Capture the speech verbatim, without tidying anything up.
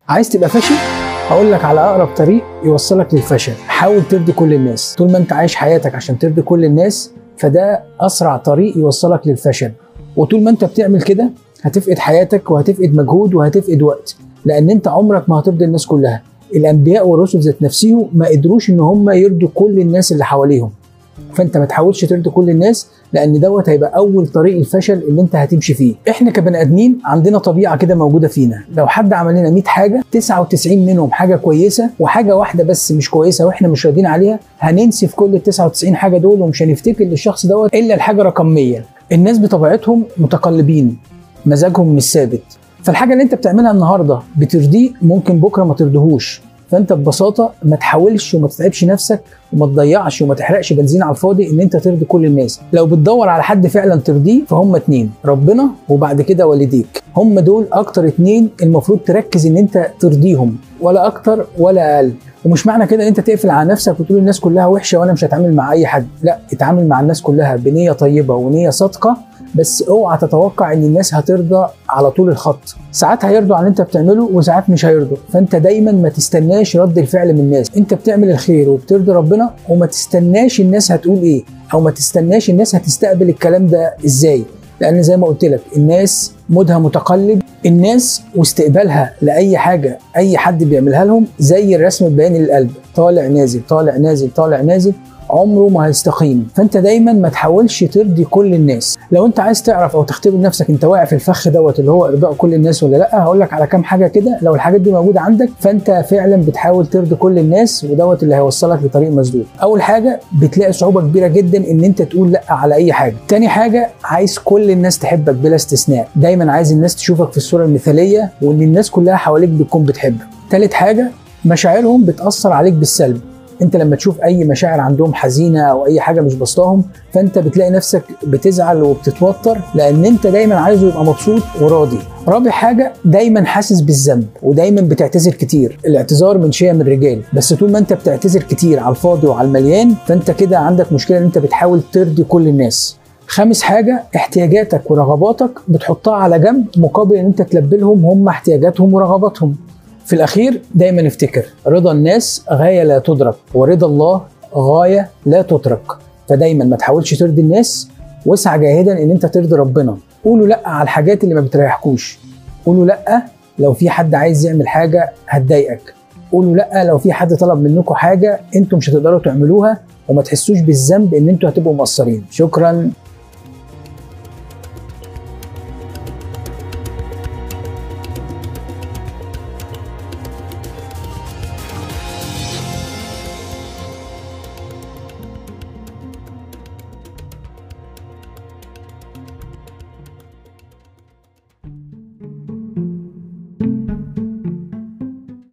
عايز تبقى فاشل؟ هقول لك على اقرب طريق يوصلك للفشل. حاول ترضي كل الناس. طول ما انت عايش حياتك عشان ترضي كل الناس فده اسرع طريق يوصلك للفشل. وطول ما انت بتعمل كده هتفقد حياتك وهتفقد مجهود وهتفقد وقت، لان انت عمرك ما هترضي الناس كلها. الانبياء والرسل ذات نفسهم ما قدروش ان هم يرضوا كل الناس اللي حواليهم. فانت ما تحاولش ترضي كل الناس، لان دوت هيبقى اول طريق الفشل اللي انت هتمشي فيه. احنا كبني ادمين عندنا طبيعه كده موجوده فينا، لو حد عمل لنا مية حاجه تسعة وتسعين منهم حاجه كويسه وحاجه واحده بس مش كويسه واحنا مش راضيين عليها، هننسف كل ال تسعة وتسعين حاجه دول ومش هنفتكر للشخص دوت الا الحاجه رقم مية. الناس بطبيعتهم متقلبين، مزاجهم مش ثابت، فالحاجه اللي انت بتعملها النهارده بترضيه ممكن بكره ما ترضيهوش. فانت ببساطه ما تحاولش وما تتعبش نفسك وما تضيعش وما تحرقش بنزين على الفاضي ان انت ترضي كل الناس. لو بتدور على حد فعلا ترضيه فهم اتنين، ربنا وبعد كده والديك. هم دول اكتر اتنين المفروض تركز ان انت ترضيهم، ولا اكتر ولا اقل. ومش معنى كده ان انت تقفل على نفسك وتقول الناس كلها وحشه وانا مش هتعامل مع اي حد، لا، اتعامل مع الناس كلها بنيه طيبه ونيه صادقه، بس اوعى تتوقع ان الناس هترضى على طول الخط. ساعات هيرضوا على اللي انت بتعمله وساعات مش هيرضوا، فانت دايما ما تستناش رد الفعل من الناس. انت بتعمل الخير وبترضي ربنا، وما تستناش الناس هتقول ايه، او ما تستناش الناس هتستقبل الكلام ده ازاي، لان زي ما قلت لك الناس مودها متقلب. الناس واستقبالها لاي حاجه اي حد بيعملها لهم زي الرسم البياني للقلب، طالع نازل طالع نازل طالع نازل، عمره ما هيستقيم. فانت دايما ما تحاولش ترضي كل الناس. لو انت عايز تعرف او تختبر نفسك انت واقع في الفخ دوت اللي هو ارضاء كل الناس ولا لا، هقول لك على كام حاجه كده. لو الحاجات دي موجوده عندك فانت فعلا بتحاول ترضي كل الناس، ودوت اللي هيوصلك لطريق مسدود. اول حاجه بتلاقي صعوبه كبيره جدا ان انت تقول لا على اي حاجه. تاني حاجه عايز كل الناس تحبك بلا استثناء، دايما عايز الناس تشوفك في الصوره المثاليه وان الناس كلها حواليك بتكون بتحبك. تالت حاجه مشاعرهم بتاثر عليك بالسلب. انت لما تشوف اي مشاعر عندهم حزينه او اي حاجه مش بسطاهم فانت بتلاقي نفسك بتزعل وبتتوتر، لان انت دايما عايزه يبقى مبسوط وراضي. رابع حاجه دايما حاسس بالذنب ودايما بتعتذر كتير. الاعتذار من شيم الرجال، بس طول ما انت بتعتذر كتير على الفاضي وعلى المليان فانت كده عندك مشكله ان انت بتحاول ترضي كل الناس. خامس حاجه احتياجاتك ورغباتك بتحطها على جنب مقابل ان انت تلبي لهم هم احتياجاتهم ورغباتهم. في الأخير دايما افتكر رضا الناس غاية لا تدرك، ورضا الله غاية لا تترك. فدايما ما تحاولش ترضي الناس، واسعى جاهدا ان انت ترضي ربنا. قولوا لا على الحاجات اللي ما بتريحكوش. قولوا لا لو في حد عايز يعمل حاجة هتضايقك. قولوا لا لو في حد طلب منكم حاجة انتم مش هتقدروا تعملوها، وما تحسوش بالذنب ان انتم هتبقوا مقصرين. شكرا.